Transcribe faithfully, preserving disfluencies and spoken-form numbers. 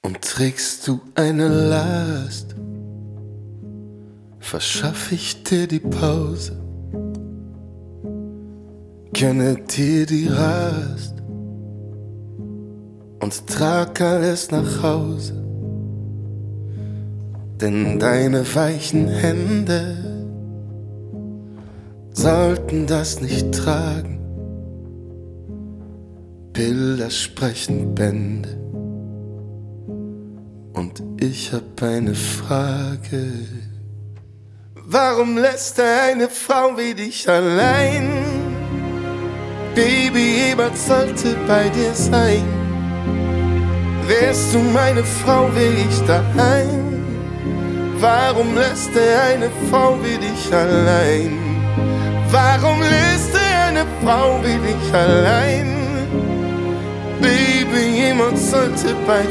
Und trägst du eine Last, verschaff ich dir die Pause, gönne dir die Rast und trag alles nach Hause. Denn deine weichen Hände sollten das nicht tragen. Bilder sprechen Bände. Und ich hab eine Frage. Warum lässt eine Frau wie dich allein? Baby, jemand sollte bei dir sein. Wärst du meine Frau, wär ich daheim. Warum lässt er eine Frau wie dich allein? Warum lässt er eine Frau wie dich allein? Baby, jemand sollte bei